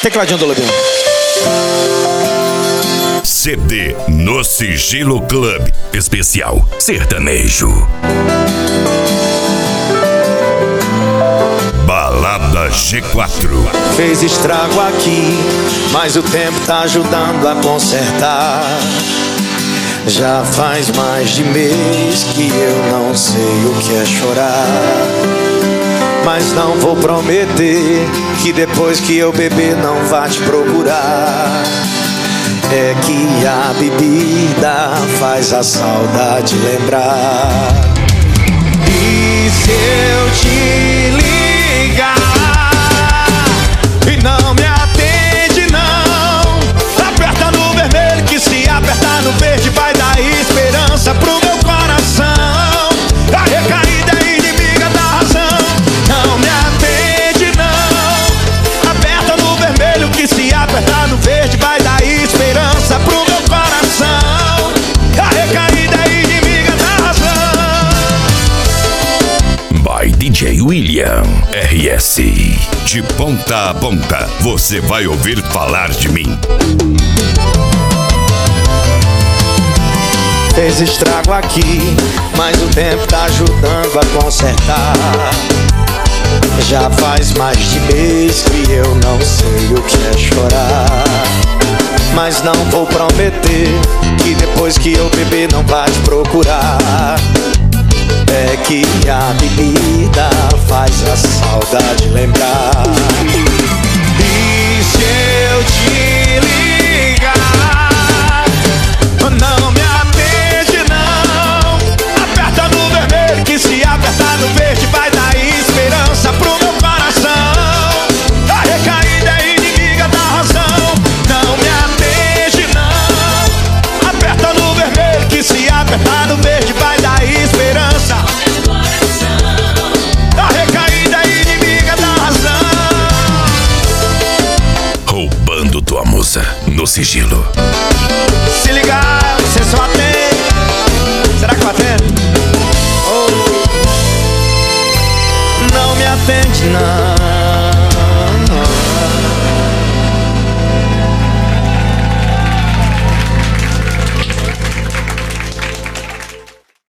Tecladinho do Lobinho. CD No Sigilo Club Especial Sertanejo. Balada G4. Fez estrago aqui, mas o tempo tá ajudando a consertar. Já faz mais de mês que eu não sei o que é chorar. Mas não vou prometer que depois que eu beber não vá te procurar. É que a bebida faz a saudade lembrar. E se eu te ligar e não me atende não, aperta no vermelho que se apertar no verde vai dar esperança pro meu coração. A recaída é inimiga da razão. Não me atende não, aperta no vermelho que se apertar no verde vai dar esperança pro meu coração. A recaída é inimiga da razão. By DJ William RS. De ponta a ponta, você vai ouvir falar de mim. Fez estrago aqui, mas o tempo tá ajudando a consertar. Já faz mais de mês que eu não sei o que é chorar. Mas não vou prometer que depois que eu beber não vai te procurar. É que a bebida faz a saudade lembrar. E se eu te ligar, não me atende não, aperta no vermelho que se apertar no verde vai dar esperança pro meu coração. A recaída é inimiga da razão. Não me atende não, aperta no vermelho que se apertar no verde vai dar esperança. A recaída é inimiga da razão. Roubando tua moça no sigilo. Se ligar, você só atende. Será que eu atendo? Oh. Não me atende não,